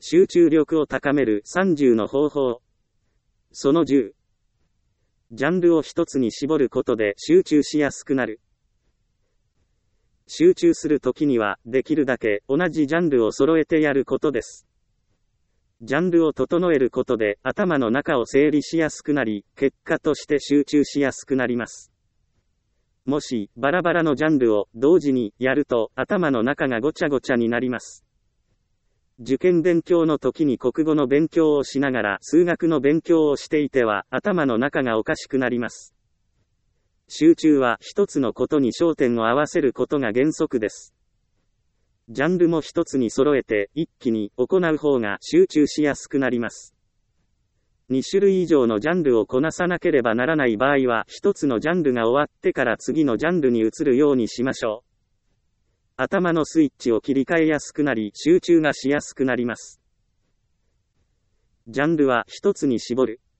集中力を高める30の方法。その10。ジャンルを一つに絞ることで集中しやすくなる。集中するときには、できるだけ同じジャンルを揃えてやることです。ジャンルを整えることで頭の中を整理しやすくなり、結果として集中しやすくなります。もし、バラバラのジャンルを同時にやると頭の中がごちゃごちゃになります。受験勉強の時に国語の勉強をしながら数学の勉強をしていては頭の中がおかしくなります。集中は一つのことに焦点を合わせることが原則です。ジャンルも一つに揃えて一気に行う方が集中しやすくなります。2種類以上のジャンルをこなさなければならない場合は一つのジャンルが終わってから次のジャンルに移るようにしましょう。頭のスイッチを切り替えやすくなり集中がしやすくなります。ジャンルは一つに絞る。